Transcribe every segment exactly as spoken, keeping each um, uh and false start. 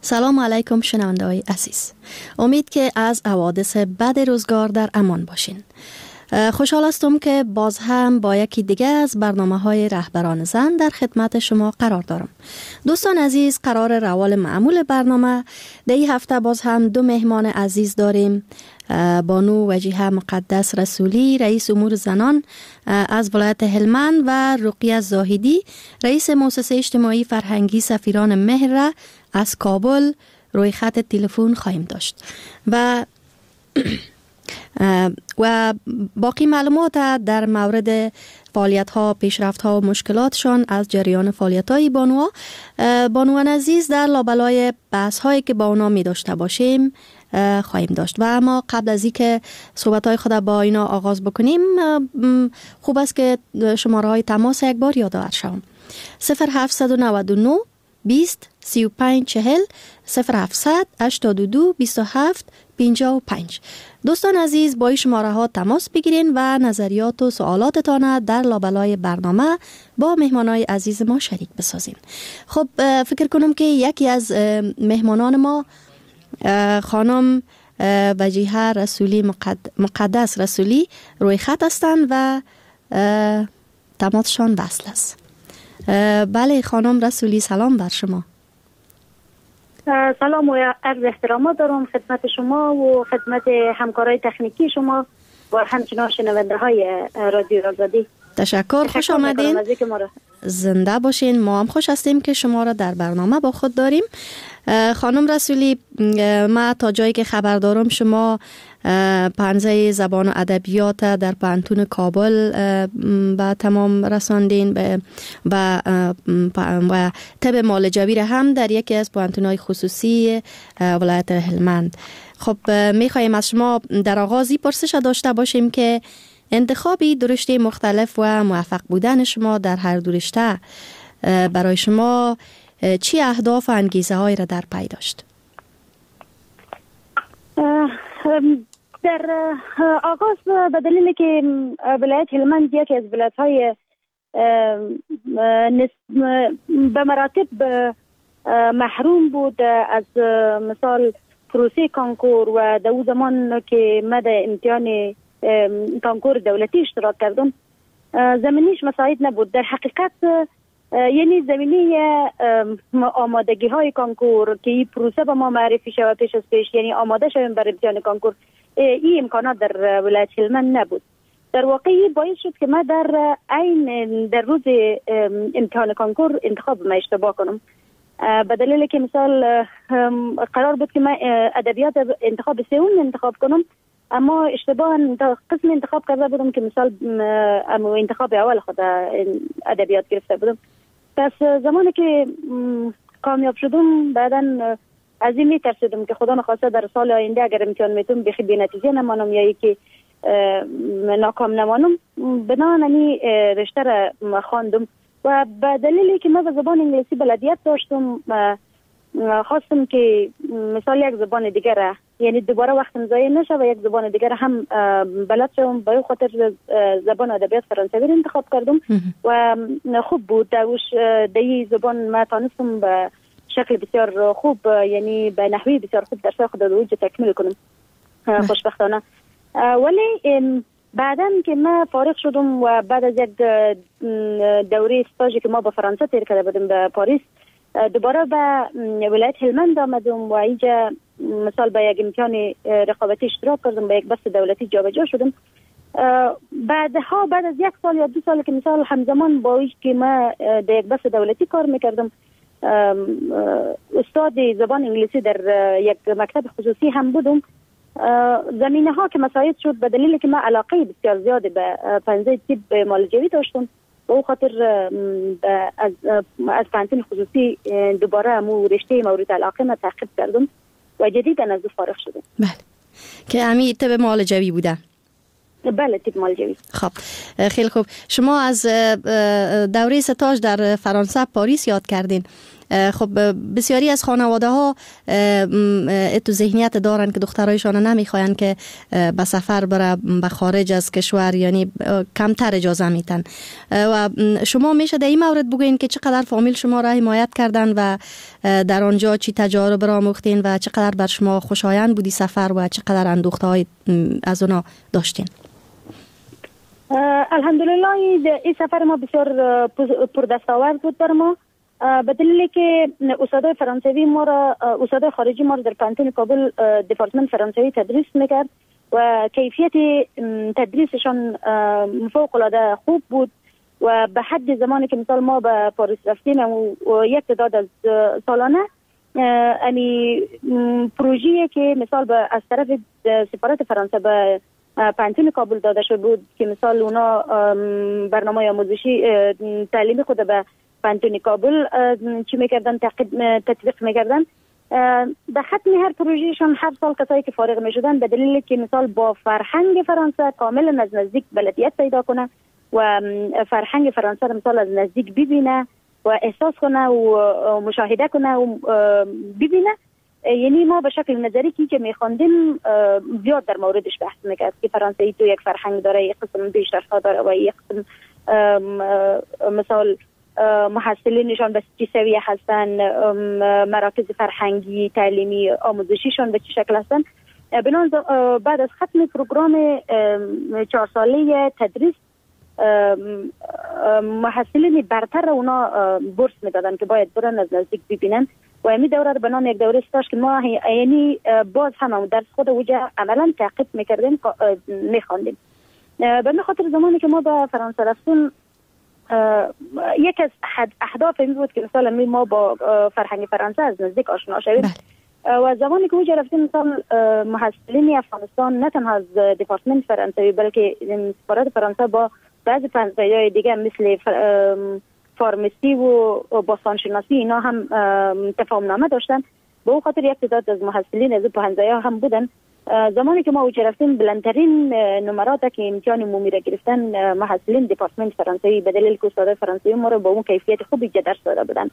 سلام علیکم شنونده های عزیز. امید که از حوادث بد روزگار در امان باشین. خوشحال هستم که باز هم با یکی دیگه از برنامه های رهبران زن در خدمت شما قرار دارم. دوستان عزیز، قرار روال معمول برنامه در این هفته باز هم دو مهمان عزیز داریم. بانو وجیه مقدس رسولی، رئیس امور زنان از ولایت هلمند، و رقیه زاهدی، رئیس مؤسسه اجتماعی فرهنگی سفیران مهر از کابل روی خط تلفن خواهیم داشت و و باقی معلومات در مورد فعالیت ها، پیشرفت ها و مشکلاتشان از جریان فعالیت های بانوها بانوان عزیز در لابلای بحث هایی که با اونا می داشته باشیم خواهیم داشت. و اما قبل از اینکه صحبت های خود با اینا آغاز بکنیم، خوب است که شماره های تماس یک بار یادآور شوم. صفر هفتصد و نود و نه بیست سی و پنج چهل، صفر هفتصد هشتاد و دو بیست و هفت پنجاه و پنج. دوستان عزیز، با این شماره ها تماس بگیرین و نظریات و سوالاتتان در لابلای برنامه با مهمانای عزیز ما شریک بسازین. خب فکر کنم که یکی از مهمانان ما خانم وجیه رسولی مقدس رسولی روی خط هستند و تماسشان وصل است. بله خانم رسولی، سلام بر شما. سلام و عرض احترامات دارم خدمت شما و خدمت همکارای تکنیکی شما و همچنان شنونده های رادیو آزادی. تشکر، خوش آمدین. زنده باشین. ما هم خوش هستیم که شما را در برنامه با خود داریم. خانم رسولی، ما تا جایی که خبر دارم شما پانزه زبان و ادبیات در پانتون کابل به تمام رساندین و و طب مالجویر هم در یکی از پانتون‌های خصوصی ولایت هلمند. خب می‌خوایم از شما در آغازی پرسش داشته باشیم که انتخابی درشته مختلف و موفق بودن شما در هر درشته برای شما چی اهداف و انگیزه هایی را در پی داشت؟ در آغاز به دلیل که ولایت هلمند یکی از ولایت های به مراتب محروم بود از مثال پروسه کانکور و در اون زمان که من در امتحان کانکور دولتی اشتراک کردم زمینیش مساعد نبود. در حقیقت یعنی زمینی آمادگی های کانکور که این پروسه به ما معرفی شود پیش از پیش، یعنی آماده شویم برای امتحان کانکور، این امکانات در ولایت هلمند نبود. در واقعی باعث شد که من در عین در روز امتحان کانکور انتخاب ما اشتباه کنم، به دلیل که مثال قرار بود که من ادبیات انتخاب سوم انتخاب کنم، اما اشتباه قسم انتخاب کرده بودم که مثال اما انتخاب اول خود ادبیات گرفته بودم. پس زمانی که کامیاب شدم بعداً از این میترسیدم که خدا نخواسته در سال آینده اگر امتحان میتونم بخی بی نتیجه نمانم یا یکی ناکام نمانم، بنابراین رشته را خواندم و به دلیلی که من به زبان انگلیسی بلدیت داشتم خواستم که مثال یک زبان دیگر را، یعنی دوباره وقتم ضایع نشه و یک زبان دیگر هم بلد شوم. به خاطر زبان ادبیات فرانسوی را انتخاب کردم و خوب بود. دوش دی زبان ما تانستم به شکل بسیار خوب، یعنی به نحوی بسیار خوب درس خود رو تکمیل کنم خوشبختانه. ولی بعداً که ما فارغ شدم و بعد از یک دوره استاژی که ما با فرانسه تیر کرده بودیم به پاریس، دوباره به ولایت هلمند آمدم و اینجا مثال به یک امتحان رقابتی اشتراک کردم، به یک بس دولتی جابجا شدم. بعدها بعد از یک سال یا دو سال که مثال همزمان با اینکه که ما در یک بس دولتی کار میکردم، استاد زبان انگلیسی در یک مکتب خصوصی هم بودم. زمینه ها که مساعد شد به دلیل که من علاقه بسیار زیاد به پنزه طب مالجوی داشتم، به او خاطر از از پانتون خصوصی دوباره امو رشته مورد علاقه ما تعقیب کردم و جدیداً از او فارغ شدم. بله، که امی طب مالجوی بوده. بله، طب مالجوی. خب خیلی خوب. شما از دوره ستاژ در فرانسه پاریس یاد کردین. خب بسیاری از خانواده ها تو ذهنیت دارن که دخترایشان نمیخواین که به سفر بره به خارج از کشور، یعنی کمتر اجازه میتن. و شما میشه در این مورد بگوین که چقدر فامیل شما را حمایت کردن و در آنجا چی تجارب را آموختین و چقدر بر شما خوشایند بودی سفر و چقدر اندوخته های از اونا داشتین؟ الحمدلله این سفر ما بسیار پردستاورد بود بر ما، به دلیلی که استادای فرانسوی ما را، استادای خارجی ما را در پانتون کابل دپارتمنت فرانسوی تدریس میکرد و کیفیت تدریسشان فوق العاده خوب بود و به حد زمانی که مثال ما به پاریس رفتیم و یک تعداد از سالانه یعنی پروژه‌ای که مثال به از طرف سفارت فرانسه به پانتون کابل داده شده بود که مثال اونا برنامه آموزشی تعلیمی خود به پانتون کابل چی میکردن، تطبیق میکردن. در ختم هر پروژهشان هر سال کسایی که فارغ میشدن به دلیل که مثال با فرهنگ فرانسه کاملا از نزدیک بلدیت پیدا کنه و فرهنگ فرانسه را مثال از نزدیک ببینه و احساس کنه و مشاهده کنه و ببینه. یعنی ما به شکل نظری که میخواندیم زیاد در موردش بحث میکرد که فرانسوی تو یک فرهنگ داره، یک قسم پیشرفت‌ها داره و یک قسم مثال محصلینشان به چه سویه هستن، مراکز فرهنگی تعلیمی آموزشیشان به چه شکل هستن. بنابراین بعد از ختم پروگرام چهار ساله تدریس محصلین برتر اونا بورس میدادن که باید برن از نزدیک ببینن و امی دوره رو به نام یک دوره ستاش که ما یعنی باز هم درس خود وجه عملا تعقیب میکردیم میخواندیم. به خاطر زمانی که ما به فرانسه رفتیم یک از اهداف این بود که مثلا ما با فرهنگ فرانسه از نزدیک آشنا شویم و زمانی که وجه رفتیم مثلا محصلین افغانستان نه تنها از دپارتمنت فرانسوی بلکه سفارت فرانسه با بعضی فرانسویای دیگه مثل فارمسی و باستانشناسی اینا هم تفاهم نامه داشتن. به اون خاطر یک تعداد از محصلین از پهنزایا هم بودن. زمانی که ما اوج رفتیم بلندترین نمرات که امتحان عمومی را گرفتن محصلین دپارتمنت فرانسوی به دلیل که استادای فرانسوی ما را با اون کیفیت خوبی درس داده بودن.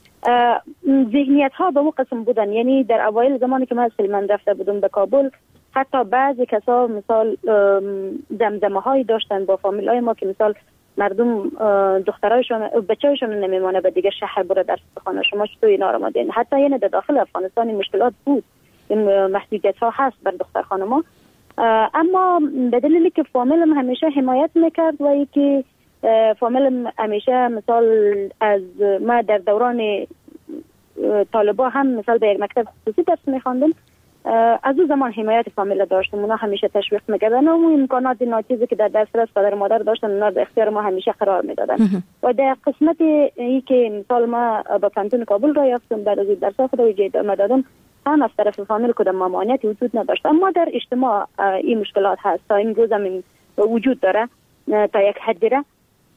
ذهنیت ها به اون قسم بودن، یعنی در اوایل زمانی که ما سلیمان رفته بودم به کابل حتی بعضی کسا مثال دمدمه هایی داشتن با فامیل های ما که مثال مردم دخترایشون بچه‌هایشون نمیمونه به دیگه شهر بره درس بخونه، شما چطور اینا رو مادین. حتی یعنی در داخل افغانستان مشکلات بود، این محدودیت ها هست بر دختر خانما، اما به دلیلی که فامیلم همیشه حمایت میکرد و یکی فامیلم همیشه مثال از ما در دوران طالبا هم مثال به یک مکتب خصوصی درس میخواندم، از اون زمان حمایت فامیل داشتم، اونا همیشه تشویق میکردن و امکانات ناچیزی که در دسترس پدر مادر داشتن اونا به اختیار ما همیشه قرار میدادن. و در قسمت ای که مثال ما با پانتون کابل را یافتم بعد از درس خود و ادامه دادم هم از طرف فامیل کدام ممانعتی وجود نداشت، اما در اجتماع این مشکلات هست تا این روز هم وجود داره تا یک حدی را.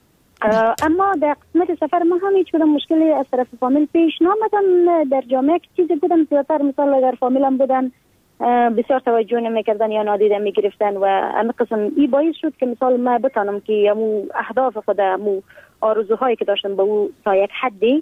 اما در قسمت سفر ما هم هیچ کدام مشکلی از طرف فامیل پیش نامدن. در جامعه چیزی بودن زیادتر مثال اگر فامیلم بودن بسیار توجه نمیکردن یا نادیده میگرفتن و همین قسم ای باعث شد که مثال ما بتانم که امو اهداف خود امو آرزوهایی که داشتم با او تا یک حدی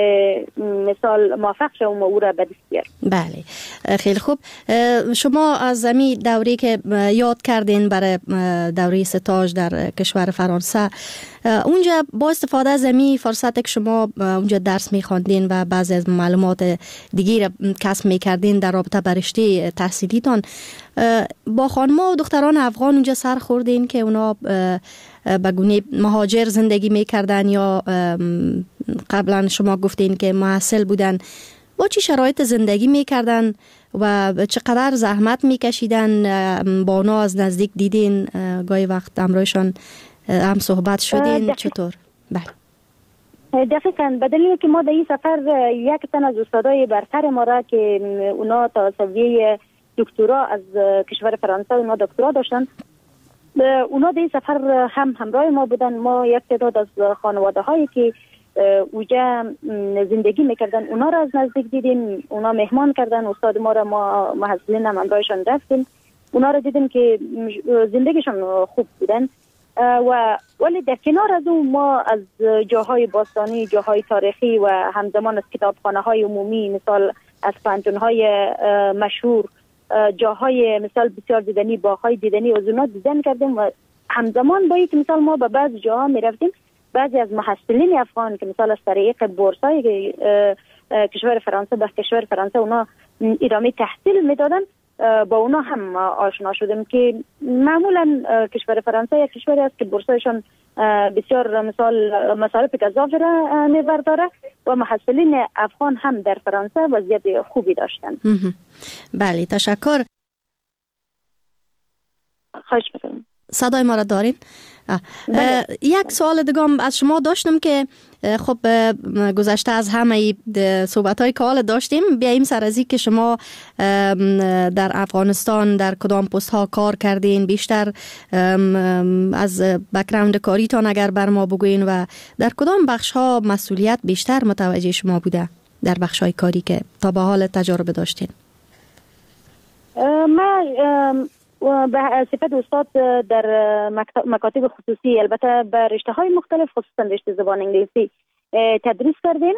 مثال موفق شدم و او را به دست بیارم. بله خیلی خوب. شما از زمین دوری که یاد کردین برای دوره ستاژ در کشور فرانسه، اونجا با استفاده از زمین فرصت که شما اونجا درس میخواندین و بعضی از معلومات دیگه را کسب میکردین در رابطه با رشته تحصیلیتان، با خانم‌ها و دختران افغان اونجا سر خوردین که اونا به گونه مهاجر زندگی میکردن یا قبلا شما گفتین که محصل بودن، با چی شرایط زندگی میکردن و چقدر زحمت میکشیدن؟ با اونا از نزدیک دیدین؟ گاهی وقت همراهشان هم صحبت شدین؟ چطور؟ بله دقیقاً. به دلیل که ما در این سفر یک تن از استادای برتر ما را که اونا تا سویه دکترا از کشور فرانسه اونا دکترا داشتن، اونا در این سفر هم همراه ما بودن. ما یک تعداد از خانواده هایی که اوجا زندگی میکردن اونا را از نزدیک دیدیم، اونا مهمان کردن استاد ما را، ما محصلین هم همراهشان رفتیم، اونا را دیدیم که زندگیشان خوب بودن. و ولی در کنار از اون ما از جاهای باستانی، جاهای تاریخی و همزمان از کتابخانه های عمومی، مثال از پانتون های مشهور، جاهای مثال بسیار دیدنی، باغ‌های دیدنی از اونها دیدن کردیم و همزمان با اینکه مثال ما به بعض جاها می رفتیم، بعضی از محصلین افغان که مثال از طریق بورسای کشور فرانسه به کشور فرانسه اونا ادامه تحصیل میدادن، با اونا هم آشنا شدیم که معمولا کشور فرانسه یک کشوری است که بورسایشان بسیار مثال مصارف گزاف را میبرداره و محصلین افغان هم در فرانسه وضعیت خوبی داشتن. بله، تشکر. خواهش می‌کنم. صدای ما را دارین؟ یک سوال دیگه از شما داشتم که خب گذشته از همه صحبت‌های که حالا داشتیم، بیاییم سر از که شما در افغانستان در کدام پست ها کار کردین، بیشتر از بک‌گراند کاریتان اگر بر ما بگوین و در کدام بخش ها مسئولیت بیشتر متوجه شما بوده در بخش های کاری که تا به حال تجربه داشتین؟ من و به صفت استاد در مکاتب خصوصی، البته به رشته های مختلف خصوصا رشته زبان انگلیسی تدریس کردیم،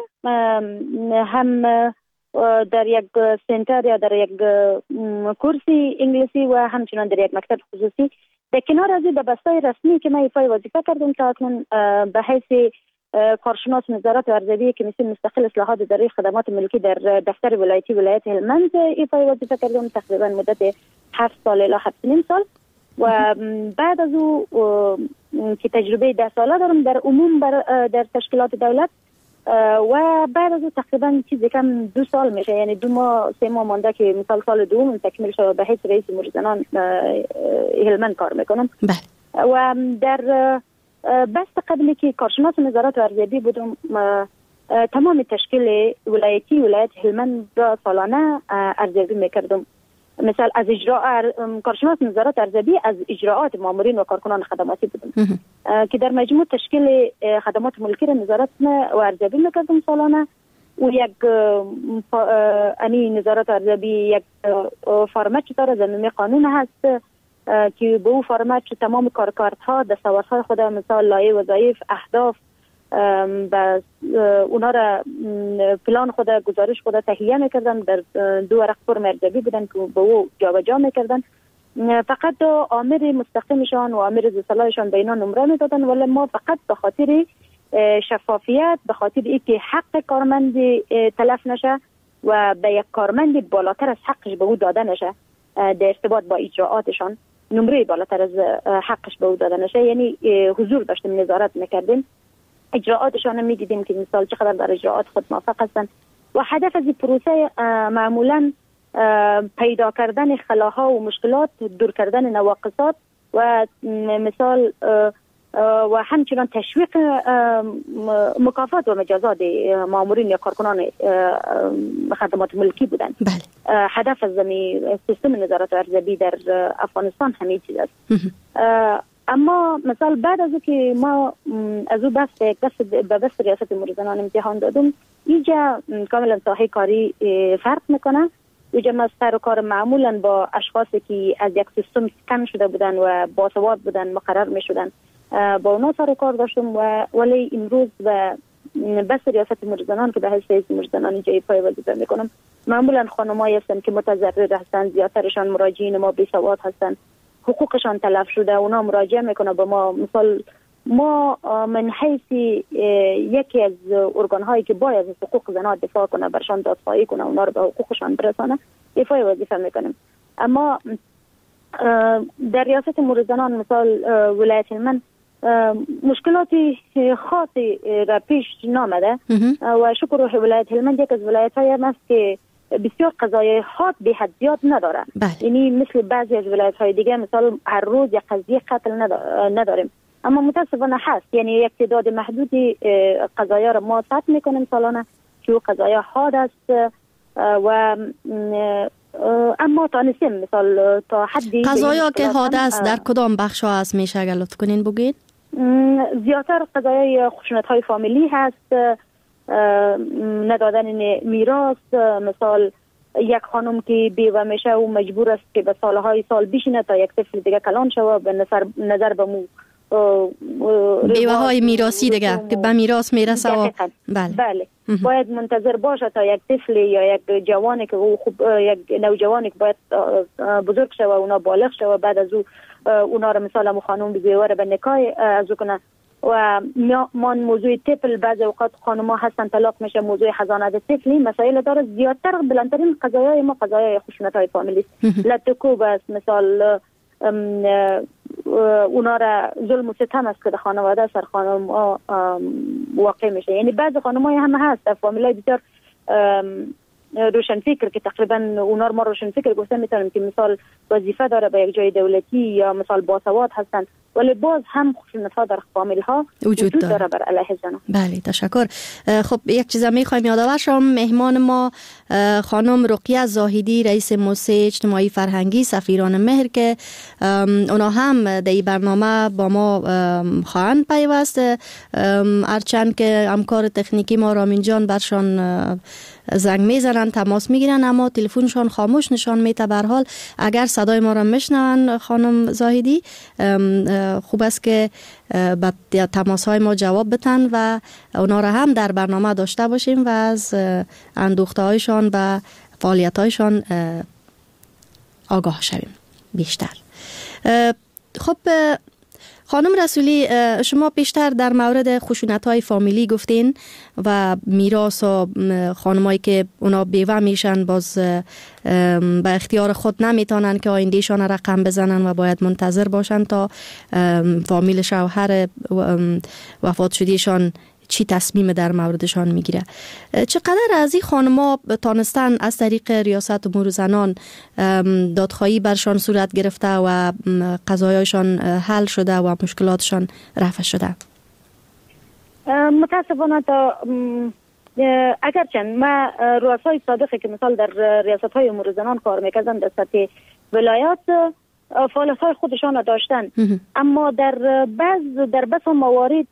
هم در یک سنتر یا در یک کورسی انگلیسی و همچنان در یک مکتب خصوصی. در کنار از این به بستای رسمی که من ایفای وظیفه کردم تا اکنون به حیث کارشناس نظارت ارزیابی کمیسیون مستقل اصلاحات اداری خدمات ملکی در دفتر ولایتی ولایت هلمند ایفای وظیفه کردم تقریبا مدت هفت سال الی هفت نیم سال و بعد از او که تجربه ده ساله دارم در عموم در تشکیلات دولت و بعد از او تقریبا چیزی کم دو سال میشه، یعنی دو ماه سه ماه مانده که مثال سال دوم تکمیل شد به حیث رئیس مرزنان هلمند کار میکنم. بله. و در بست قبلی که کارشناس نظارت و ارزیابی بودم، تمام تشکیل ولایتی ولایت هلمند را سالانه ارزیابی میکردم. مثلا از اجرا کارشناس نظارت ارزیابی از اجراعات مامورین و کارکنان خدماتی بودم که در مجموع تشکیل خدمات ملکی را نظارت و ارزیابی میکردم سالانه و یک انی نظارت ارزیابی یک فرمت چطور زمینی قانون هست که به او فرمت تمام کارکردها دستاوردهای خود مثال لایحه وظایف اهداف و اونا را پلان خود گزارش خود تهیه میکردن، در دو ورق فرم ارزیابی بودن که به او جابجا میکردن. فقط دو آمر مستقیمشان و آمر ذوالصلاحشان به اینا نمره میدادن، ولی ما فقط به خاطر شفافیت، به خاطر اینکه حق کارمند تلف نشه و به یک کارمند بالاتر از حقش به او داده نشه در ارتباط با اجراعاتشان، نمره بالاتر از حقش به او داده نشه، یعنی حضور داشتیم، نظارت میکردیم، اجراعاتشان می دیدیم که مثال چقدر در اجراعات خود موفق هستند و هدف از این پروسه معمولا پیدا کردن خلاها و مشکلات، دور کردن نواقصات و مثال و همچنان تشویق مکافات و مجازات مامورین یا کارکنان خدمات ملکی بودند. بله. هدف از زمین سیستم نظارت و ارزیابی در افغانستان همین چیز است. اما مثلا بعد از که ما از او بس بس به بس ریاست مرزنان امتحان دادم، اینجا کاملا ساحه کاری فرق میکنه. اینجا ما سر و کار معمولا با اشخاصی که از یک سیستم سکن شده بودن و باسواد بودن مقرر میشدن با اونا سر و کار داشتم و ولی امروز و بس ریاست مرزنان که به حیث رئیس مرزنان اینجا ایفای وظیفه میکنم، معمولا خانمایی هستن که متضرر هستن، زیادترشان مراجعین ما بی سواد هستن، حقوقشان تلف شده، اونا مراجعه میکنه به ما. مثال ما من حیث یکی از ارگان هایی که باید از حقوق زنان دفاع کنه، برشان دادخواهی کنه، اونا رو به حقوقشان برسانه، ایفای وظیفه میکنیم. اما در ریاست مرزنان مثال ولایت من مشکلاتی خاصی را پیش نامده و شکر روح ولایت هلمند یک از ولایت های هست که بسیار قضایای حاد به حد زیاد نداره. یعنی مثل بعضی از ولایت های دیگه مثلا هر روز یک قضیه قتل نداریم، اما متاسفانه هست، یعنی یک تعداد محدودی قضایا را ما ثبت میکنیم سالانه که او قضایا حاد است و اما تانستیم مثال تا حدی قضایا که حاد است در کدام بخش ها است میشه اگر لطف کنین بگید؟ زیادتر قضایای خشونت های فامیلی هست، ندادن میراث، مثال یک خانم که بیوه میشه و مجبور است که به سالهای سال بشینه تا یک طفل دیگه کلان شوه، به نظر نظر به مو بیوه های میراثی دیگه که به میراث میرسه و بله بله باید منتظر باشه تا یک طفل یا یک جوانی که خوب یک نوجوانی که باید بزرگ شوه و اونا بالغ شوه بعد از او اونا رو مثلا مو خانم بیواره به نکاح از او کنه و ما موضوع طفل بعض اوقات خانم‌ها هستن طلاق میشه موضوع حضانت طفلی مسائل داره زیادتر بلندترین قضایای ما قضایای خشونت‌های فامیلی لطکوب است مثال اونا را ظلم و ستم است که در خانواده سر خانم واقع میشه یعنی بعض خانم‌های هم هست در فامیلای بسیار روشن فکر که تقریبا اونا رو ما روشن فکر گفتن میتونیم که مثال وظیفه داره به یک جای دولتی یا مثال باسواد هستن ولی باز هم خشونت‌ها در فامیل ها وجود داره, داره بر علیه زنان. بله تشکر. خب یک چیز میخوایم یادآور شم مهمان ما خانم رقیه زاهدی رئیس موسسه اجتماعی فرهنگی سفیران مهر که اونا هم در این برنامه با ما خواهند پیوست هرچند که همکار تکنیکی ما رامین جان برشان زنگ میزنن تماس میگیرن اما تلفنشان خاموش نشان میده. به هر حال اگر صدای ما را میشنون خانم زاهدی خوب است که به تماس های ما جواب بتن و اونا را هم در برنامه داشته باشیم و از اندوخته هایشان و فعالیت هایشان آگاه شویم بیشتر. خب خانم رسولی شما پیشتر در مورد خشونت‌های فامیلی گفتین و میراث و خانمایی که اونا بیوه میشن باز به اختیار خود نمیتونن که آیندهشان رقم بزنن و باید منتظر باشن تا فامیل شوهر وفات شدهشان چی تصمیم در موردشان میگیره. چقدر از این خانم‌ها تانستن از طریق ریاست امور زنان دادخواهی برشان صورت گرفته و قضایاشان حل شده و مشکلاتشان رفع شده؟ متاسفانه تا اگرچند ما رؤسای سابقی که مثال در ریاست های امور زنان کار میکردن در سطح ولایات فعالیت های خودشان را داشتن اما در بعض در بس موارد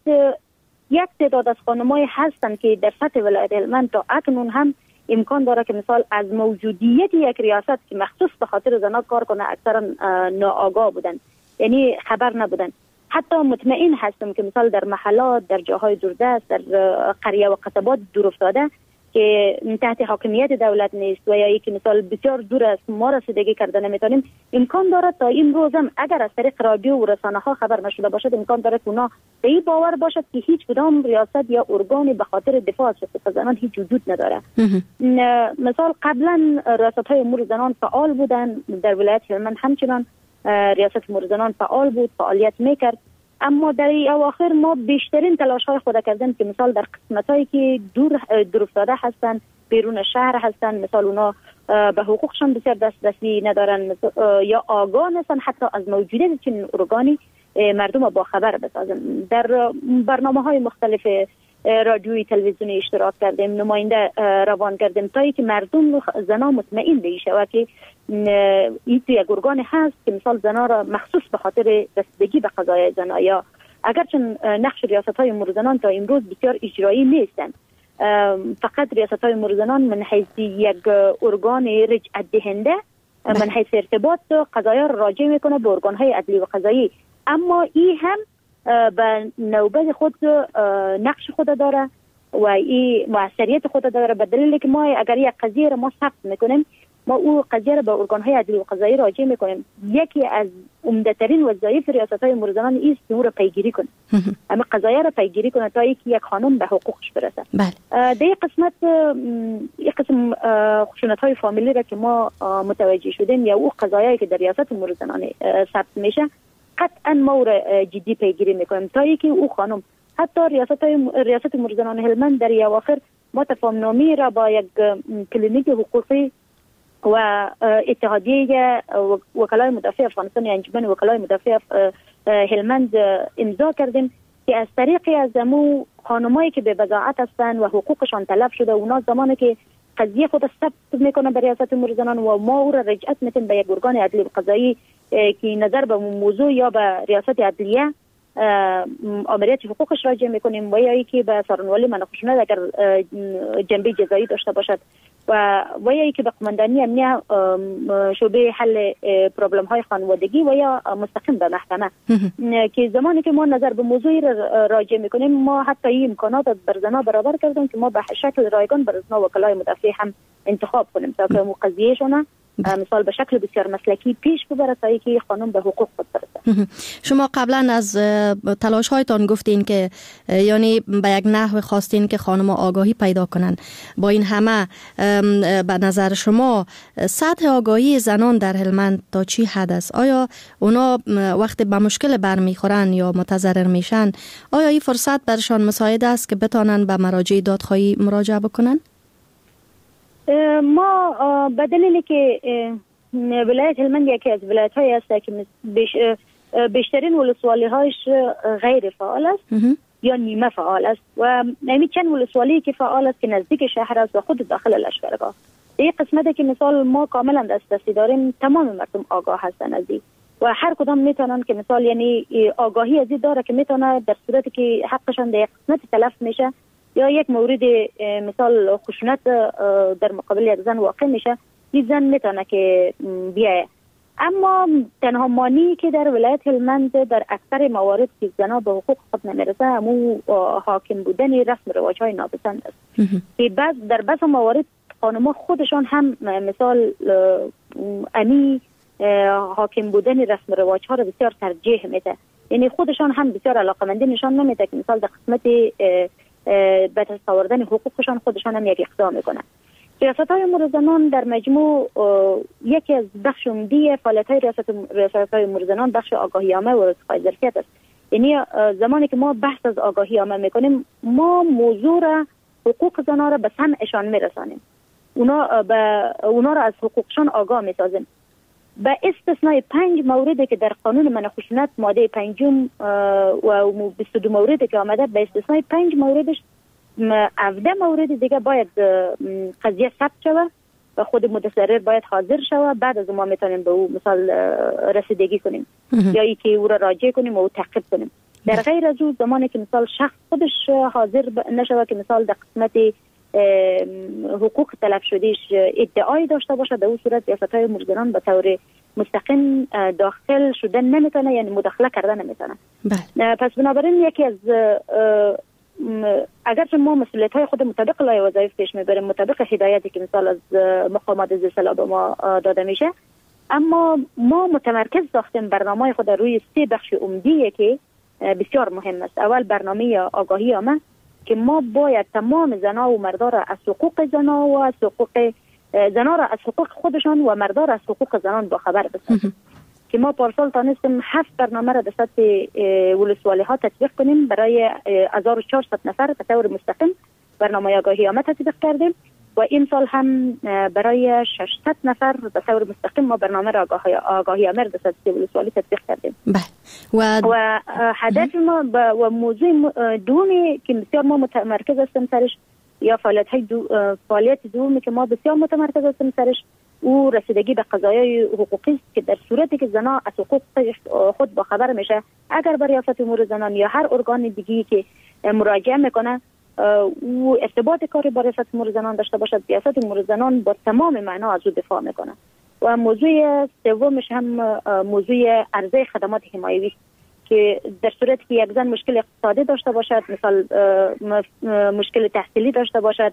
یک تعداد از خانم‌های هستن که در سطح ولایت هلمند تا اکنون هم امکان داره که مثال از موجودیت یک ریاست که مخصوص به خاطر زنان کار کنه اکثرا ناآگاه بودن یعنی خبر نبودن. حتی مطمئن هستم که مثال در محلات در جاهای دوردست در قریه و قصبات دور افتاده که تحت حاکمیت دولت نیست و یا یکی مثال بسیار دور است ما رسیدگی کرده نمیتونیم امکان داره تا این روزم اگر از طریق رادیو و رسانه ها خبر نشده باشد امکان داره که اونا به این باور باشد که هیچ کدام ریاست یا ارگانی به خاطر دفاع از حقوق زنان هیچ وجود نداره. مثال قبلا ریاست های امور زنان فعال بودن در ولایت هلمند همچنان ریاست امور زنان فعال بود فعالیت میکرد اما در این اواخر ما بیشترین تلاش های خود کردیم که مثال در قسمت هایی که دور دور افتاده هستن بیرون شهر هستن مثال اونا به حقوقشان بسیار دسترسی ندارن یا آگاه نیستن حتی از موجودیت چنین ارگانی مردم با خبر بسازن. در برنامه های مختلف رادیویی تلویزیونی اشتراک کردیم نماینده روان کردیم تا اینکه مردم زنا مطمئن بشه و که این یک ارگان هست که مثال زنا را مخصوص به خاطر رسیدگی به قضای زنا یا اگرچه نقش ریاست های امور زنان تا امروز بسیار اجرایی نیستن فقط ریاست های امور زنان من حیث یک ارگان رجعت دهنده من حیث ارتباط قضایا را راجع میکنه به ارگان های عدلی و قضایی اما این هم به نوبت خود نقش خود داره و این موثریت خود داره به دلیل که ما اگر یک قضیه را ما ثبت میکنیم ما او قضیه را به ارگان های عدلی و قضایی راجع میکنیم یکی از عمده ترین وظایف ریاست های امور زنان است که او را پیگیری کنه اما قضایا را پیگیری کنه تا اینکه یک خانم به حقوقش برسه. بله. در این قسمت یک قسم خشونت های فامیلی را که ما متوجه شدیم یا او قضایایی که در ریاست امور زنان ثبت میشه قطعا ما را جدی پیگیری میکنیم تا اینکه او خانم حتی ریاست های ریاست امور زنان هلمند در اواخر ما تفاهم‌نامه را با یک کلینیک حقوقی و اتحادیه وکلای مدافع افغانستان یا انجمن وکلای مدافع هلمند امضا کردیم که از طریق از امو خانمایی که به بضاعت هستند و حقوقشان تلف شده اونا زمانی که قضیه خود ثبت میکنه به ریاست امور زنان و ما او را رجعت میتیم به یک ارگان عدلی و قضایی که نظر به موضوع یا به ریاست عدلیه آمریت حقوقش راجع میکنیم و یا ای که به سارنوالی منع خشونت اگر جنبه جزایی داشته باشد و و یا که به قماندانی امنیه شعبه حل پرابلم های خانوادگی و یا مستقیم به محکمه که زمانی که ما نظر به موضوعی راجع میکنیم ما حتی این امکانات بر زنا برابر کردیم که ما به شکل رایگان بر زنا وکلای مدافع هم انتخاب کنیم تا که قضیهشون مثال به شکل بسیار مسلکی پیش ببره تا اینکه خانم به حقوق خود برسه. شما قبلا از تلاش هایتان گفتین که یعنی به یک نحو خواستین که خانم آگاهی پیدا کنن. با این همه به نظر شما سطح آگاهی زنان در هلمند تا چی حد است؟ آیا اونا وقتی به مشکل برمیخورن یا متضرر میشن آیا این فرصت برشان مساعد است که بتانن به مراجع دادخواهی مراجعه بکنن؟ ما به دلیلی که ولایت هلمند یکی از ولایت های است که بیش بیشترین ولسوالی هایش غیر فعال است یا نیمه فعال است و نمی چند ولسوالی که فعال است که نزدیک شهر است و خود داخل لشکرگاه. این قسمتی که مثال ما کاملا دسترسی داریم تمام مردم آگاه هستند از این و هر کدام میتونن که مثال یعنی آگاهی از این داره که میتونه در صورتی که حقشان در قسمت تلف میشه یا یک مورد مثال خشونت در مقابل یک زن واقع میشه این زن میتونه که بیایه. اما تنها مانی که در ولایت هلمند در اکثر موارد که زنها به حقوق خود نمیرسه همون حاکم بودن رسم رواج های ناپسند است که بعض در بعض موارد خانم‌ها خودشان هم مثال امی حاکم بودن رسم رواج ها رو بسیار ترجیح میده، یعنی خودشان هم بسیار علاقمندی نشان نمیده که مثال در قسمت به دست آوردن حقوقشان خودشان هم یک اقدام میکنن. ریاست‌های امور زنان در مجموع یکی از بخش عمده فعالیت‌های ریاست‌های امور زنان بخش آگاهی‌نامه و رسوخ‌های ظرفیت است. یعنی زمانی که ما بحث از آگاهی‌نامه میکنیم ما موضوع را حقوق زنان را به سمعشان میرسانیم، اونا به اونا را از حقوقشان آگاه میسازیم. به استثنای پنج موردی که در قانون منع خشونت ماده پنجم و بیست و دو موردی که آمده، به استثنای پنج موردش هفده مورد دیگه باید قضیه ثبت شود و خود متضرر باید حاضر شود. بعد از ما میتونیم به او مثال رسیدگی کنیم یا ای که او را راجع کنیم و او تعقیب کنیم. در غیر از او زمانی که مثال شخص خودش حاضر نشود که مثال در قسمت حقوق تلف شدهش ادعایی داشته باشه، در اون صورت ریاست‌های امور زنان به طور مستقیم داخل شدن نمیتونه، یعنی مداخله کردن نمیتونه. پس بنابراین یکی از اگرچه ما مسئولیت های خود مطابق لایحه وظایف پیش میبریم مطابق هدایتی که مثال از مقامات ذی به ما داده میشه، اما ما متمرکز ساختیم برنامه خود روی سه بخش عمده که بسیار مهم است. اول برنامه آگاهی عامه که ما باید تمام زنها و مردا را از حقوق زنها و از حقوق زنها را از حقوق خودشان و مردا را از حقوق زنان با خبر بسازیم که ما پارسال تانستیم هفت برنامه را در سطح ولسوالی ها تطبیق کنیم برای هزار و چهارصد نفر به طور مستقیم برنامه آگاهی عامه تطبیق کردیم و این سال هم برای ششصد نفر به طور مستقیم ما برنامه را آگاهی عامه در سطح ولسوالی تطبیق کردیم. و و هدف ما و موضوع دومی که بسیار ما متمرکز هستیم سرش یا فعالیت های دو فعالیت دومی که ما بسیار متمرکز هستیم سرش او رسیدگی به قضایای حقوقی است که در صورتی که زنها از حقوق خود با خبر میشه اگر به ریاست امور زنان یا هر ارگان دیگه‌ای که مراجعه میکنه او ارتباط کاری با ریاست امور زنان داشته باشد، ریاست امور زنان با تمام معنا از او دفاع میکنه. و موضوع سومش هم موضوع عرضه خدمات حمایوی که در صورتی که یک زن مشکل اقتصادی داشته باشد، مثال مشکل تحصیلی داشته باشد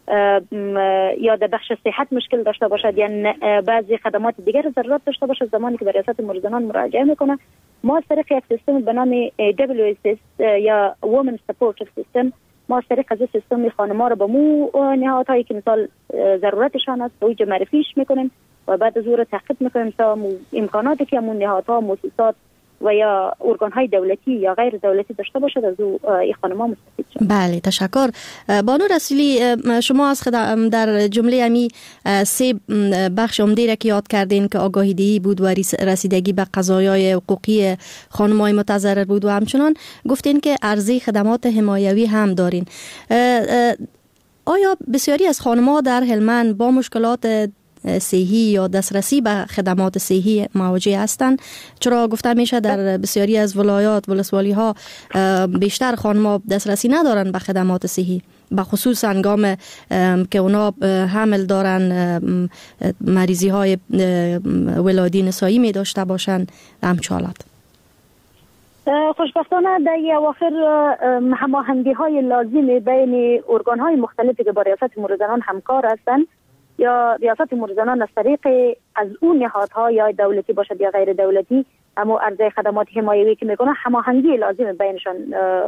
یا در بخش صحت مشکل داشته باشد یا بعضی خدمات دیگر ضرورت داشته باشد، زمانی که به ریاست امور زنان مراجعه میکنه ما از طریق یک سیستم به نام دبلیو اس اس یا وومن سپورت سیستم ما از طریق از سیستم خانم‌ها را به مو نهادهایی که مثال ضرورتشان است به اوج معرفیش میکنیم و بعد از او را تعقیب میکنیم تا امکاناتی که همون نهادها مؤسسات و یا ارگان‌های دولتی یا غیر دولتی داشته باشد از او این خانم‌ها مستفید شد. بله تشکر. بانو رسولی شما از خدمت در جمله امی سه بخش عمده را که یاد کردین که آگاهی دهی بود و رسیدگی به قضایای حقوقی خانم‌های متضرر بود و همچنان گفتین که عرضه خدمات حمایوی هم دارین. آیا بسیاری از خانم‌ها در هلمند با مشکلات صحی یا دسترسی به خدمات صحی مواجه هستند، چرا گفته میشه در بسیاری از ولایات ولسوالی ها بیشتر خانم‌ها دسترسی ندارن به خدمات صحی، به خصوص هنگام که اونا حمل دارن، مریضی های ولادی نسایی می داشته باشن همچالت. خوشبختانه در اواخر هماهنگی های لازم بین ارگان های مختلفی که با ریاست امور زنان همکار هستند یا ریاست امور زنان از طریق از اون نهادها یا دولتی باشد یا غیر دولتی اما عرضه خدمات حمایوی که میکنه هماهنگی لازم بینشان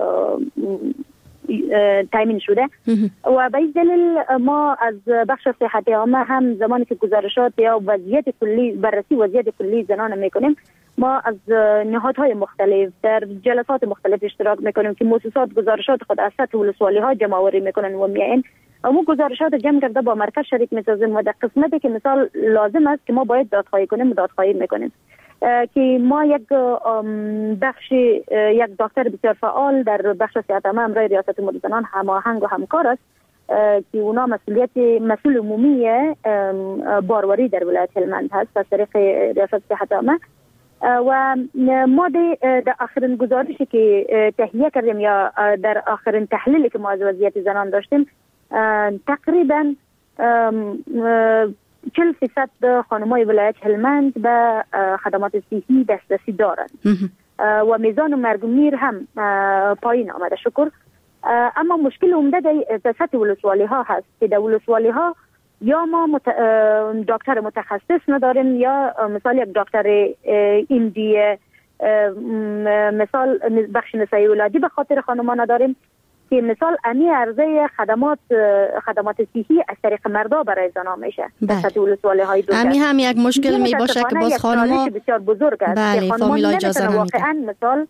تامین شده و به این دلیل ما از بخش صحت عامه هم زمانی که گزارشات یا وضعیت کلی بررسی وضعیت کلی زنان میکنیم، ما از نهادهای مختلف در جلسات مختلف اشتراک میکنیم که مؤسسات گزارشات خود از سطح ولسوالی ها جمع آوری میکنن و میاین اما گزارشات جمع کرده با مرکز شریک میسازیم و در قسمتی که مثال لازم است که ما باید دادخواهی کنیم دادخواهی میکنیم که ما یک بخش یک دکتر بسیار فعال در بخش صحت عامه امرای ریاست امور زنان هماهنگ و همکار است که اونا مسئولیت مسئول عمومی باروری در ولایت هلمند هست از طریق ریاست صحت عامه و ما در آخرین گزارشی که تهیه کردیم یا در آخرین تحلیلی که ما از وضعیت زنان داشتیم تقریبا چهل فیصد خانم‌های ولایت هلمند به خدمات صحی دسترسی دارند و میزان مرگ و میر هم پایین آمده شکر. اما مشکل عمده در سطح ولسوالی ها هست که در ولسوالی ها یا ما مت... دکتر متخصص نداریم یا مثال یک دکتر ایمدی مثال بخش نسایی ولادی به خاطر خانم‌ها نداریم که مثال امی عرضه خدمات خدمات صحی از طریق مردا برای زنها میشه. بله. ولسوالی های دو امی هم یک مشکل می باشه که باز خانم‌ها بسیار بزرگ است. بله فامیلای اجازه نمیده. واقعا مثال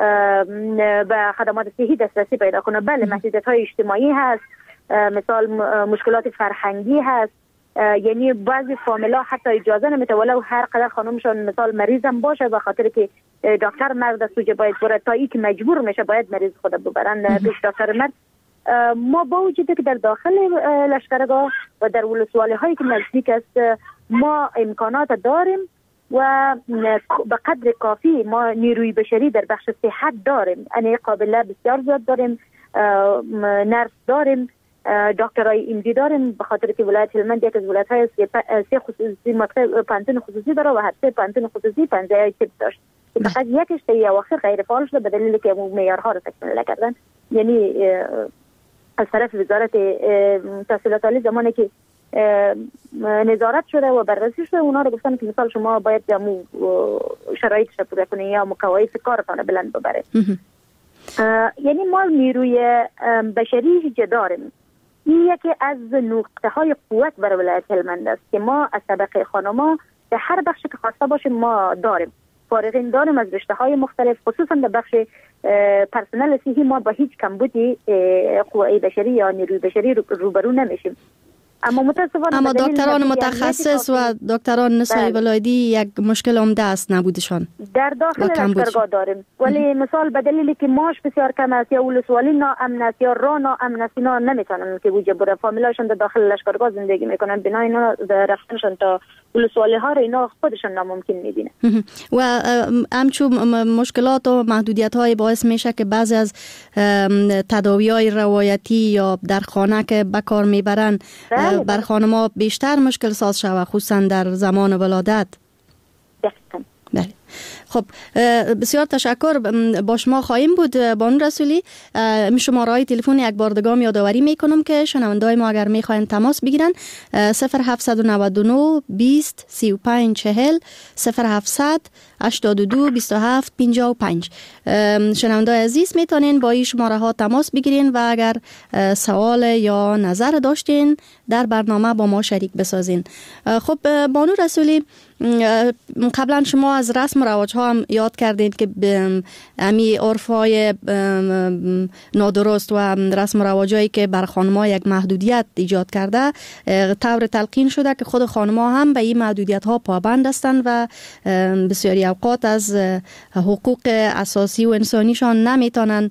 به خدمات صحی دسترسی پیدا کنه. بله محدودیت‌های اجتماعی هست، مثال مشکلات فرهنگی هست، یعنی بعضی فامیلا حتی اجازه نمیده ولو هر قدر خانمشون مثال مریضم باشه به خاطر که دکتر مرد سوجه باید بره تا ای که مجبور میشه باید مریض خود ببرن پیش دکتر مرد. ما با وجود که در داخل لشکرگاه و در ولسوالی هایی که نزدیک است ما امکانات داریم و به قدر کافی ما نیروی بشری در بخش صحت داریم، یعنی قابله بسیار زیاد داریم، نرس داریم، دکترای ایمدی داریم به خاطر که ولایت هلمند یک از ولایت های سه خصوصی مطلب پانتون خصوصی داره و هر سه پانتون خصوصی پنجه تیپ داشت که فقط یکش تا اواخر غیر فعال شده به دلیلی که معیارها رو تکمیل نکردن. یعنی از طرف وزارت تحصیلات عالی زمانی که نظارت شده و بررسی شده اونا رو گفتن که مثال شما باید همون شرایطش رو پوره کنید یا مقایسه کارتان بلند ببرید. یعنی ما نیروی بشری هیچ داریم. این یکی از نقطه های قوت برای ولایت هلمند است که ما از طبقه خانما در هر بخشی که خواسته باشیم ما داریم، فارغین داریم از رشته های مختلف، خصوصا در بخش پرسنل صحی ما با هیچ کمبودی قوه بشری یا نیروی بشری روبرو نمیشیم. اما متاسفانه اما دکتران متخصص و دکتران نسایی ولادی یک مشکل عمده است نبودشان در داخل لشکرگاه داریم، ولی مثال به دلیلی که ماش بسیار کم است یا ولسوالی ناامن است یا راه ناامن است اینا نمیتونن که وجود بره، فامیلاشون در داخل لشکرگاه زندگی میکنن، بنای اینا رفتنشون تا ولسوالی ها رو اینا خودشون ناممکن میبینه و همچون مشکلات و محدودیت های باعث میشه که بعضی از تداوی های روایتی یا در خانه که به کار میبرن بر خانم‌ها بیشتر مشکل ساز شود، خصوصا در زمان ولادت. بله. خب بسیار تشکر، با شما خواهیم بود بانو رسولی. شماره‌های تلفن یک بار دیگه یادآوری میکنم که شنونده‌های ما اگر میخواین تماس بگیرن صفر هفت نه نه بیست سی و پنج چهل صفر هفتصد هشتاد و دو بیست و هفت پنجاه و پنج. شنونده‌های عزیز میتونین با این شماره ها تماس بگیرین و اگر سوال یا نظر داشتین در برنامه با ما شریک بسازین. خب بانو رسولی، قبلا شما از رسم و رواج ها هم یاد کردین که امی عرفای نادرست و رسم و رواج هایی که بر خانم‌ها یک محدودیت ایجاد کرده طور تلقین شده که خود خانم‌ها هم به این محدودیت ها پابند هستند و بسیاری اوقات از حقوق اساسی و انسانیشان نمیتونن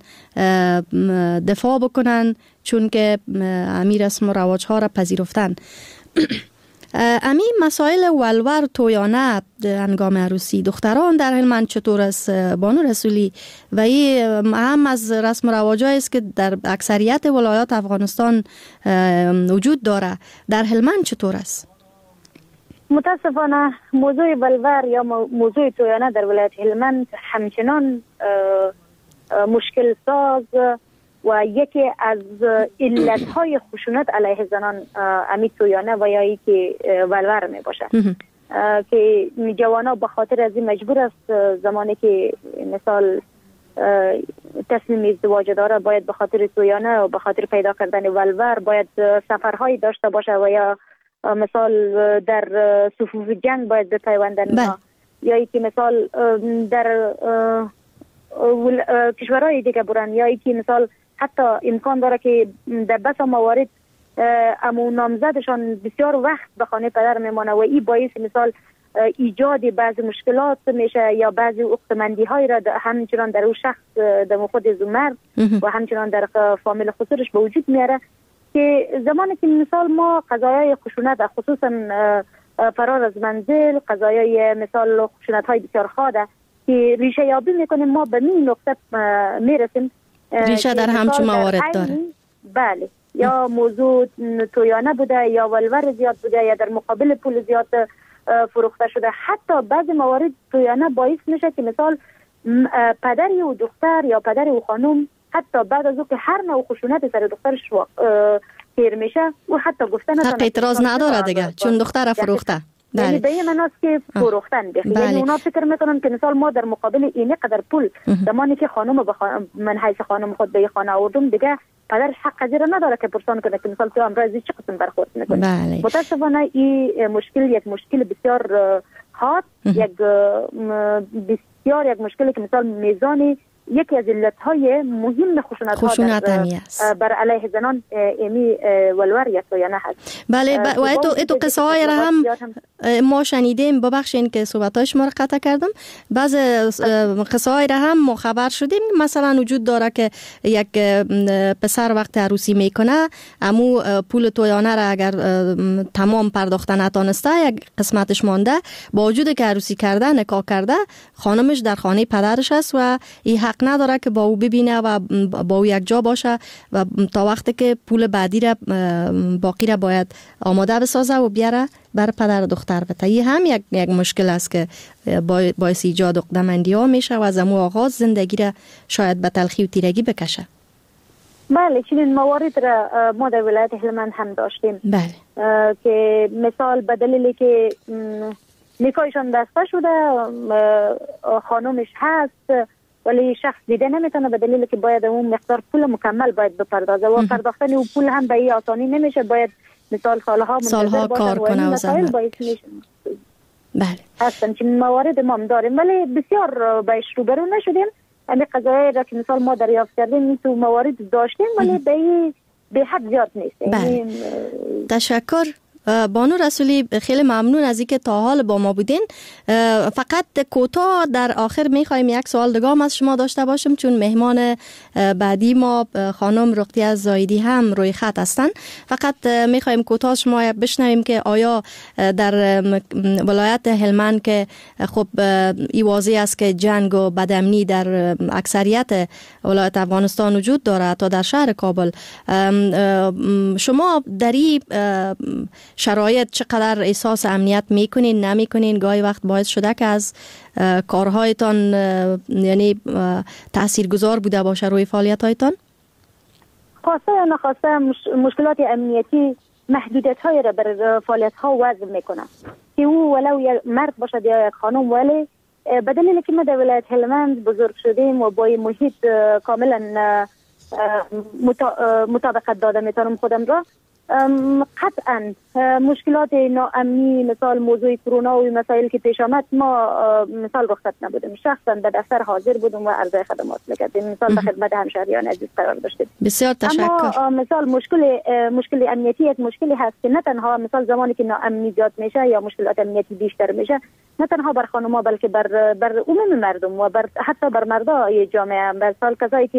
دفاع بکنن چون که امی رسم و رواج ها را پذیرفتن. امی مسائل ولور تویانه هنگام عروسی دختران در هلمند چطور است بانو رسولی؟ و این هم از رسم و رواجایی است که در اکثریت ولایات افغانستان وجود داره. در هلمند چطور است؟ متاسفانه موضوع ولور یا موضوع تویانه در ولایت هلمند همچنان مشکل ساز و یکی از علتهای خشونت علیه زنان امی تویانه و یا ای که ولور می باشه که جوانا به خاطر از این مجبور است زمانی که مثال تصمیم ازدواج داره باید به خاطر تویانه و به خاطر پیدا کردن ولور باید سفرهایی داشته باشه و یا مثال در صفوف جنگ باید بپیوندن یا ای که مثال در کشورهای دیگه برن یا ای که مثال حتی امکان داره که در بس موارد امو نامزدشان بسیار وقت به خانه پدر میمانه و این باعث مثال ایجاد بعضی مشکلات میشه یا بعضی عقده‌مندی های را همچنان در اون شخص در خود زمر و همچنان در فامیل خودش به وجود میاره که زمانی که مثال ما قضایای خشونت خصوصا فرار از منزل قضایای مثال خشونت های بسیار خاده که ریشه یابی میکنیم ما به این نقطه میرسیم ریشه در همچون موارد داره. بله یا موضوع تویانه بوده یا ولور زیاد بوده یا در مقابل پول زیاد فروخته شده. حتی بعضی موارد تویانه باعث میشه که مثال پدری و دختر یا پدری و خانم حتی بعد از او که هر نوع خشونت سر دخترش تیر میشه و حتی گفتن حق اعتراض نداره دیگه چون دختر فروخته. یعنی به این مناس که فروختن بخی یعنی اونا فکر میکنن که مثال ما در مقابل اینه قدر پول زمانی که خانم بخوام من حیث خانم خود به خانه آوردم دیگه پدرش حق قضیه نداره که پرسان کنه که مثال تو امروز چه قسم برخورد میکنه. متاسفانه این مشکل یک مشکل بسیار حاد یک بسیار یک مشکلی که مثال میزانی یکی از علتهای مهم خشونت خشونت ها بر علیه زنان امی ولور یا تویانه هست. بله ب... و ایتو, ایتو قصه های را هم ما شنیدیم. ببخشین که صحبت‌های شما را قطع کردم. بعض قصه های را هم ما خبر شدیم مثلا وجود داره که یک پسر وقت عروسی میکنه امو پول تویانه را اگر تمام پرداخته نتونسته یک قسمتش مانده با وجود که عروسی کرده نکاح کرده خانمش در خانه پدرش است و این حق نداره که با او ببینه و با او یک جا باشه و تا وقتی که پول بعدی را باقی را باید آماده بسازه و بیاره بر پدر دختر بده. این هم یک یک مشکل است که باعث ایجاد عقده‌مندی ها میشه و از امو آغاز زندگی را شاید به تلخی و تیرگی بکشه. بله چنین موارد را ما در ولایت هلمند هم داشتیم. بله که مثال به دلیلی که نکاحشان بسته شده خانمش هست ولی شخص دیده نمیتونه به دلیلی که باید اون مقدار پول مکمل باید بپردازه و پرداختن اون پول هم به این آسانی نمیشه باید مثال سالها سالها کار کنه و زحمت بله هستن چنین موارد ما هم داریم ولی بسیار بهش روبرو نشدیم. همین قضایی را که مثال ما دریافت کردیم تو موارد داشتیم ولی به به حد زیاد نیست. بله. تشکر بانو رسولی خیلی ممنون از اینکه تا حال با ما بودین. فقط کوتاه در آخر میخوایم یک سوال دیگه از شما داشته باشم چون مهمان بعدی ما خانم رقیه زاهدی هم روی خط هستن. فقط میخوایم کوتاه شما بشنویم که آیا در ولایت هلمند که خب ای واضح است که جنگ و بدامنی در اکثریت ولایت افغانستان وجود داره تا در شهر کابل شما در این شرایط چقدر احساس امنیت میکنین نمیکنین؟ گاهی وقت باعث شده که از کارهایتان یعنی تاثیرگذار بوده باشه روی فعالیت‌هایتان؟ خواسته یا نخواسته مشکلات امنیتی محدودیت های را بر فعالیت ها وضع میکنه که او ولو یک مرد باشد یا یک خانم ولی به دلیلی که ما در ولایت هلمند بزرگ شدیم و با این محیط کاملا مطابقت داده میتونم خودم را قطعا مشکلات ناامنی مثال موضوع کرونا و مسائل که پیش آمد ما مثال رخصت نبودیم شخصا به دفتر حاضر بودیم و عرضه خدمات میکردیم مثال به خدمت همشهریان عزیز قرار داشتیم. بسیار تشکر. اما مثال مشکل مشکل امنیتی یک مشکلی هست که نه تنها مثال زمانی که ناامنی زیاد میشه یا مشکلات امنیتی بیشتر میشه نه تنها بر خانم‌ها بلکه بر بر عموم مردم و بر حتی بر مردای جامعه مثال کسایی که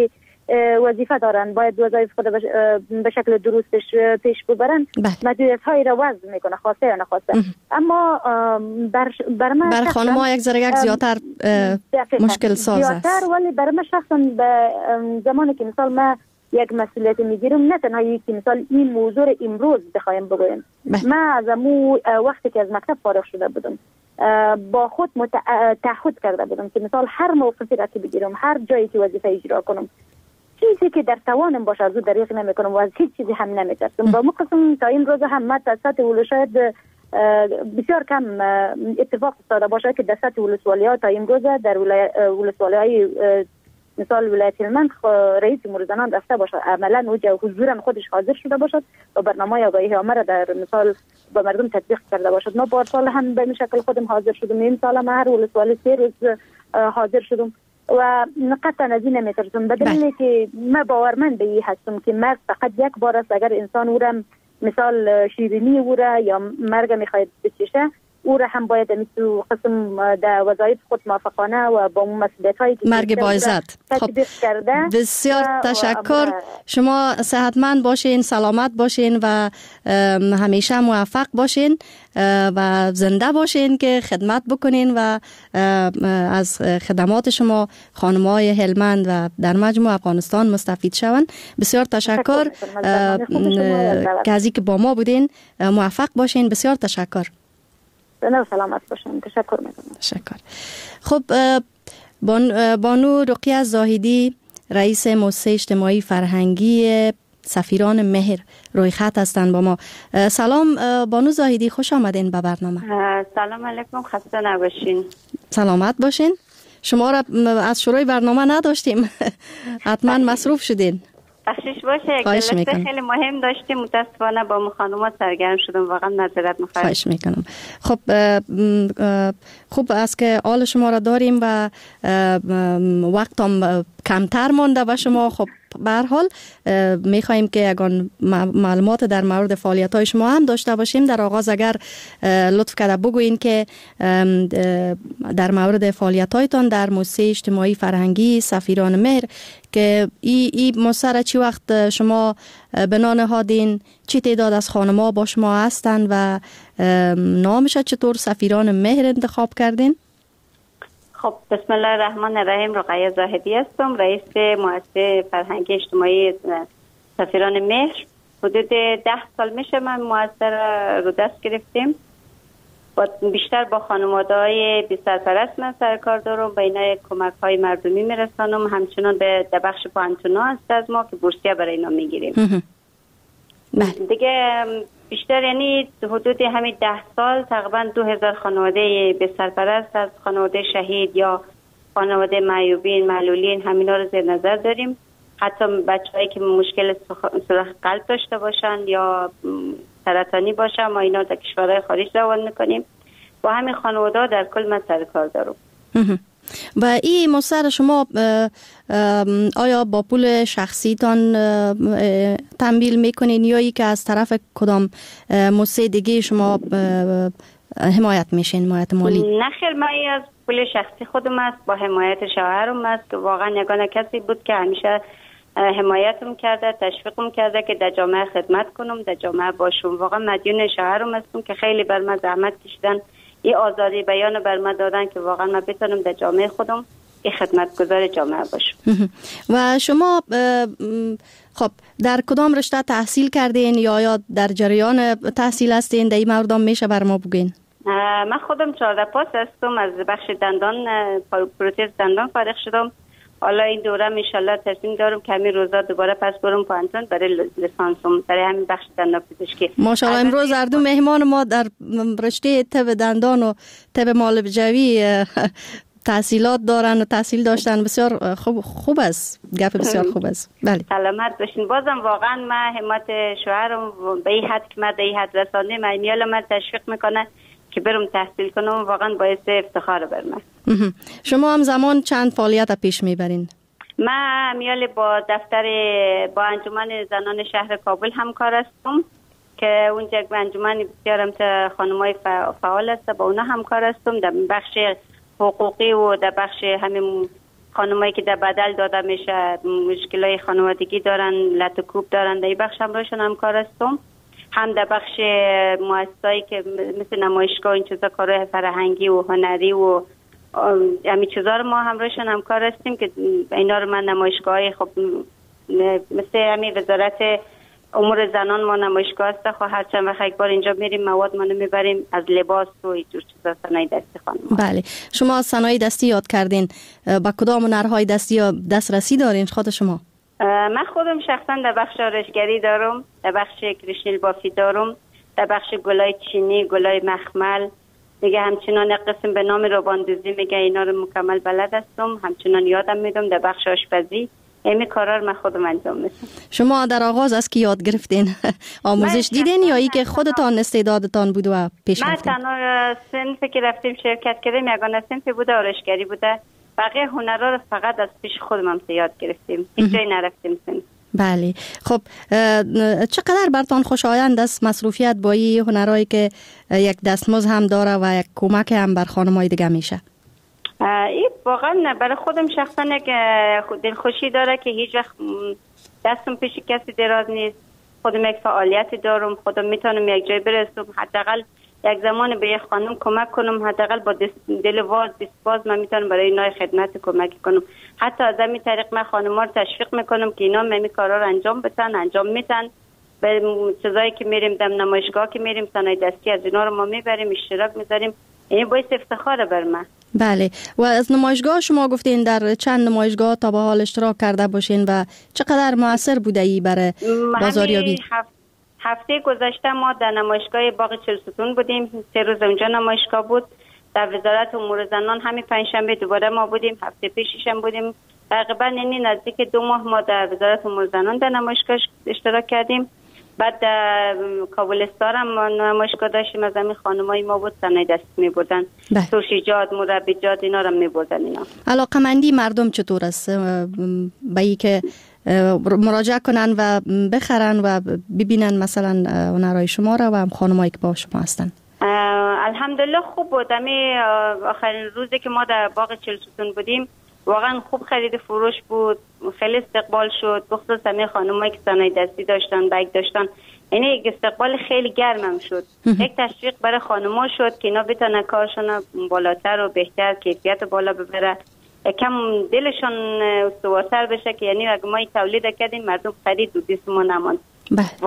وظیفه دارن، باید وظایف خود به شکل درستش پیش ببرن. مدیریت های را وضع میکنه خواسته یا نخواسته. اما بر بر من بر خانم‌ها یک ذره یک زیادتر مشکل ساز است. زیادتر، ولی بر من شخصا به زمانی که مثال ما یک مسئولیت میگیرم، نه تنها یکی مثال این موضوع امروز بخوایم بگویم، من از امو وقتی که از مکتب فارغ شده بودم با خود تعهد کرده بودم که مثال هر موقفی را که بگیرم، هر جایی که وظیفه اجرا کنم، چیزی که در توانم باشه از او دریغ نمی کنم و از هیچ چیزی هم نمیترسم. با مقسم تا این روز هم من تا سطح ولو شاید بسیار کم اتفاق افتاده باشه که در سطح ولسوالی ها تا این روز در ولسوالی های مثال ولایت هلمند رئیس جمهور زنان رفته باشه، عملا اوجا حضورا خودش حاضر شده باشد و برنامه آگاهی عامه را در مثال با مردم تطبیق کرده باشد. ما پارسال هم به این شکل خودم حاضر شدم، این سال هم هر ولسوالی سه روز حاضر شدم و قطعا از این نمیترسم، به دلیلی که من باورمند به این هستم که مرگ فقط یک بار است. اگر انسان او را مثال شیرینی او را یا مرگ میخواهد بچشه، او را هم باید مثل قسم در وظایف خود موافقانه و با مسئولیت هایی که مرگ با عزت تطبیق کرده. بسیار تشکر. شما صحتمند باشین، سلامت باشین و همیشه موفق باشین و زنده باشین که خدمت بکنین و از خدمات شما خانم‌های هلمند و در مجموع افغانستان مستفید شوند. بسیار تشکر که از اینکه با ما بودین. موفق باشین. بسیار تشکر. نه سلامت باشم. تشکر میکنم. تشکر. خب بانو رقیه زاهدی رئیس مؤسسه اجتماعی فرهنگی سفیران مهر روی خط هستند با ما. سلام بانو زاهدی، خوش آمدین به برنامه. سلام علیکم، خسته نباشین. سلامت باشین. شما را از شروع برنامه نداشتیم. حتما مصروف شدین. بخشش باشه. یک جلسه خیلی مهم داشتیم، متاسفانه با مخانمات سرگرم شدم، واقعا معذرت میخوام. خواهش میکنم. خب خوب است که حال شما را داریم و وقتم کمتر مانده به شما. خب به هر حال میخواهیم که اگر معلومات در مورد فعالیت های شما هم داشته باشیم. در آغاز اگر لطف کرده بگوین که در مورد فعالیت هایتان در مؤسسه اجتماعی فرهنگی سفیران مهر که ای, ای مؤسسه چی وقت شما بنا نهادین، چی تعداد از خانم‌ها با شما هستند و نامش چطور سفیران مهر انتخاب کردین؟ خب بسم الله الرحمن الرحیم. رقیه زاهدی هستم، رئیس مؤسسه فرهنگی اجتماعی سفیران مهر. حدود ده سال میشه من مؤسسه رو دست گرفتیم. با بیشتر با خانواده‌های بی سرپرست من سرکار دارم، به اینا کمک های مردمی میرسانم. همچنان به بخش پانتونا هست از ما که بورسیه برای اینا میگیریم. دیگه بیشتر یعنی حدود همین ده سال تقریبا دو هزار خانواده به سرپرست از خانواده شهید یا خانواده معیوبین معلولین همینا رو زیر نظر داریم. حتی بچه‌هایی که مشکل سوراخ قلب داشته باشن یا سرطانی باشن ما اینا در کشورهای خارج روان میکنیم. با همین خانواده در کل من سر کار دارم. و این مؤسسه شما آیا با پول شخصیتان تمویل میکنین یا ای که از طرف کدام مؤسسه دیگه شما حمایت میشین، حمایت مالی؟ نه خیر، ما از پول شخصی خودم است، با حمایت شوهرم است که واقعا یگانه کسی بود که همیشه حمایتم کرده، تشویقم کرده که در جامعه خدمت کنم، در جامعه باشم. واقعا مدیون شوهرم هستم که خیلی بر من زحمت کشیدن، یه آزادی بیان بر من دادن که واقعا من بتونم در جامعه خودم یه خدمتگزار جامعه باشم. و شما خب در کدام رشته تحصیل کردین یا یا در جریان تحصیل هستین؟ در این مورد میشه بر ما بگین؟ من خودم چهارده پاس هستم، از بخش دندان پروتز دندان فارغ شدم. حالا این دوره ان شاءالله تصمیم دارم که همین روزا دوباره پس برم پانتون برای لیسانسم برای همین بخش دندان پزشکی. ماشاءالله امروز هر دو مهمان ما در رشته طب دندان و طب معالجوی تحصیلات دارن و تحصیل داشتن. بسیار خوب خوب است، گپ بسیار خوب است. بله سلامت باشین. بازم واقعا من همت شوهرم به این حد که من به این حد رسانده من میال من تشویق میکنه که برم تحصیل کنم، واقعا باعث افتخار بر من. شما هم زمان چند فعالیت پیش میبرین؟ من میال با دفتر با انجمن زنان شهر کابل همکار هستم که اونجا یک انجمن بسیار هم خانمای فعال است، با اونا همکار هستم در بخش حقوقی و در بخش همین خانمایی که در بدل داده میشه، مشکلای خانوادگی دارن، لطکوب دارن، در این بخش همراهشون همکار هستم. هم در بخش مؤسسایی که مثل نمایشگاه این چیزا، کارهای فرهنگی و هنری و همین چیزا رو ما همراهشون همکار هستیم که اینا رو من نمایشگاهی خب مثل همین وزارت امور زنان ما نمایشگاه است، خب هر چند وقت یک بار اینجا میریم مواد ما میبریم از لباس و اینجور چیزا، صنایع دستی خانم. بله، شما صنایع دستی یاد کردین، با کدام هنرهای دستی یا دسترسی دارین خود شما؟ من خودم شخصا در بخش آرایشگری دارم، در بخش کریشنیل بافی دارم، در بخش گلای چینی، گلای مخمل، دیگه همچنان یک قسم به نام روباندوزی میگه، اینا رو مکمل بلد هستم، همچنان یادم میدم. در بخش آشپزی همین کارا رو من خودم انجام میدم. شما در آغاز از کی یاد گرفتین؟ آموزش دیدین یا ای که خودتان استعدادتان بود و پیش رفتین؟ من تنها صنفی که رفتیم شرکت کردیم یگانه صنفی بوده آرایشگری بوده، بقیه هنرها رو فقط از پیش خودم هم یاد گرفتیم، هیچ جایی نرفتیم صنف. بله، خب چقدر برتان خوشایند است مصروفیت با این هنرهایی که یک دستمزد هم داره و یک کمک هم بر خانم‌های دیگه میشه؟ این واقعا برای خودم شخصا یک دلخوشی داره که هیچ وقت دستم پیش کسی دراز نیست. خودم یک فعالیتی دارم، خودم میتونم یک جای برسم، حداقل یک زمان به یک خانم کمک کنم، حداقل با دل واز دستباز من میتونم برای اینا خدمت کمک کنم. حتی از همین طریق من خانم‌ها رو تشویق میکنم که اینا همین کارا رو انجام بدن، انجام میدن. به چیزایی که میریم دم نمایشگاه که میریم صنایع دستی از اینا رو ما میبریم، اشتراک میذاریم، این باعث افتخاره بر من. بله، و از نمایشگاه شما گفتین در چند نمایشگاه تا به حال اشتراک کرده باشین و چقدر موثر بوده ای برای بازاریابی؟ هفت هفته گذشته ما در نمایشگاه باغ چهلستون بودیم، سه روز اونجا نمایشگاه بود. در وزارت امور زنان همین پنجشنبه دوباره ما بودیم، هفته پیشش هم بودیم. تقریبا یعنی نزدیک دو ماه ما در وزارت امور زنان در نمایشگاه اشتراک کردیم. بعد در کابلستان هم نمایشگاه داشتیم، از همین خانمای ما بود صنایع دستی می‌بردن، سوشیجات، مربیجات اینا رو می‌بردن. اینا علاقمندی مردم چطور است به این که مراجعه کنن و بخرن و ببینن مثلا هنرهای شما را و هم خانمایی که با شما هستن؟ الحمدلله خوب بود. همین آخرین روزی که ما در باغ چهلستون بودیم واقعا خوب خرید فروش بود، خیلی استقبال شد، بخصوص همه خانمایی که صنایع دستی داشتن، بیگ داشتن، یعنی یک استقبال خیلی گرمم شد. یک تشویق برای خانم‌ها شد که اینا بتونن کارشون بالاتر و بهتر، کیفیت بالا ببره، کم دلشون استوارتر بشه که یعنی اگه ما تولید کردیم مردم خرید و دست ما نماند.